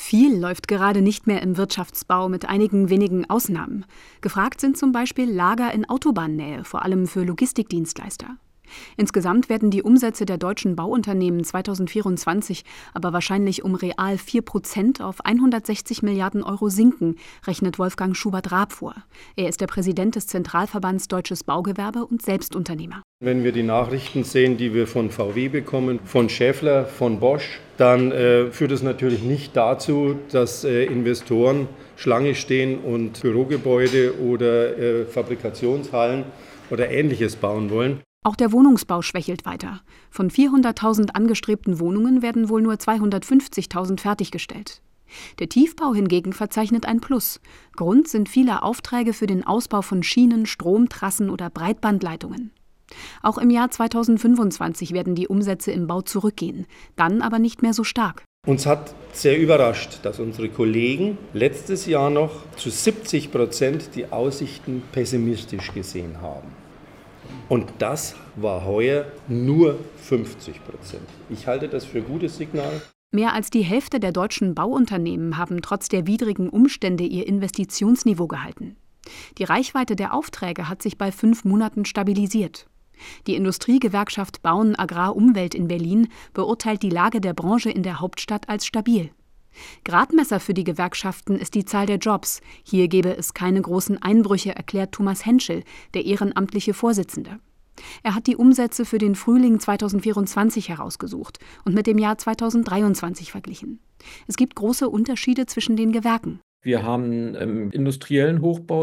Viel läuft gerade nicht mehr im Wirtschaftsbau, mit einigen wenigen Ausnahmen. Gefragt sind zum Beispiel Lager in Autobahnnähe, vor allem für Logistikdienstleister. Insgesamt werden die Umsätze der deutschen Bauunternehmen 2024 aber wahrscheinlich um real 4% auf 160 Milliarden Euro sinken, rechnet Wolfgang Schubert-Raab vor. Er ist der Präsident des Zentralverbands Deutsches Baugewerbe und Selbstunternehmer. Wenn wir die Nachrichten sehen, die wir von VW bekommen, von Schaeffler, von Bosch, dann führt es natürlich nicht dazu, dass Investoren Schlange stehen und Bürogebäude oder Fabrikationshallen oder Ähnliches bauen wollen. Auch der Wohnungsbau schwächelt weiter. Von 400.000 angestrebten Wohnungen werden wohl nur 250.000 fertiggestellt. Der Tiefbau hingegen verzeichnet ein Plus. Grund sind viele Aufträge für den Ausbau von Schienen, Stromtrassen oder Breitbandleitungen. Auch im Jahr 2025 werden die Umsätze im Bau zurückgehen, dann aber nicht mehr so stark. Uns hat sehr überrascht, dass unsere Kollegen letztes Jahr noch zu 70% die Aussichten pessimistisch gesehen haben. Und das war heuer nur 50%. Ich halte das für ein gutes Signal. Mehr als die Hälfte der deutschen Bauunternehmen haben trotz der widrigen Umstände ihr Investitionsniveau gehalten. Die Reichweite der Aufträge hat sich bei 5 Monaten stabilisiert. Die Industriegewerkschaft Bauen Agrar Umwelt in Berlin beurteilt die Lage der Branche in der Hauptstadt als stabil. Gradmesser für die Gewerkschaften ist die Zahl der Jobs. Hier gebe es keine großen Einbrüche, erklärt Thomas Henschel, der ehrenamtliche Vorsitzende. Er hat die Umsätze für den Frühling 2024 herausgesucht und mit dem Jahr 2023 verglichen. Es gibt große Unterschiede zwischen den Gewerken. Wir haben im industriellen Hochbau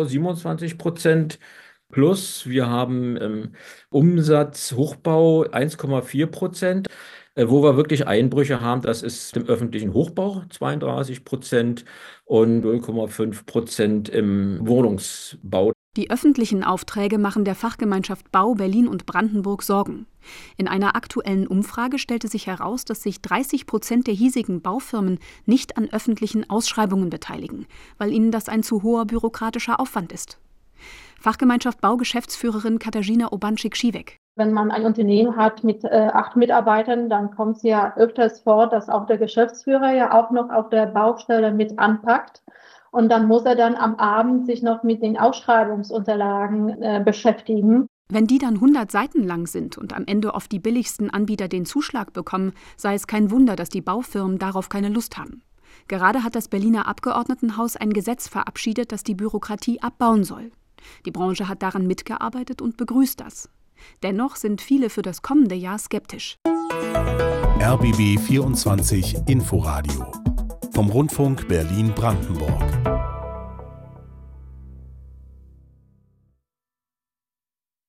27% plus. Wir haben im Umsatzhochbau 1,4%. Wo wir wirklich Einbrüche haben, das ist im öffentlichen Hochbau 32% und 0,5% im Wohnungsbau. Die öffentlichen Aufträge machen der Fachgemeinschaft Bau Berlin und Brandenburg Sorgen. In einer aktuellen Umfrage stellte sich heraus, dass sich 30% der hiesigen Baufirmen nicht an öffentlichen Ausschreibungen beteiligen, weil ihnen das ein zu hoher bürokratischer Aufwand ist. Fachgemeinschaft Bau-Geschäftsführerin Katarzyna Obanczyk-Schiwek. Wenn man ein Unternehmen hat mit 8 Mitarbeitern, dann kommt es ja öfters vor, dass auch der Geschäftsführer ja auch noch auf der Baustelle mit anpackt. Und dann muss er dann am Abend sich noch mit den Ausschreibungsunterlagen beschäftigen. Wenn die dann 100 Seiten lang sind und am Ende oft die billigsten Anbieter den Zuschlag bekommen, sei es kein Wunder, dass die Baufirmen darauf keine Lust haben. Gerade hat das Berliner Abgeordnetenhaus ein Gesetz verabschiedet, das die Bürokratie abbauen soll. Die Branche hat daran mitgearbeitet und begrüßt das. Dennoch sind viele für das kommende Jahr skeptisch. RBB 24 Inforadio vom Rundfunk Berlin-Brandenburg.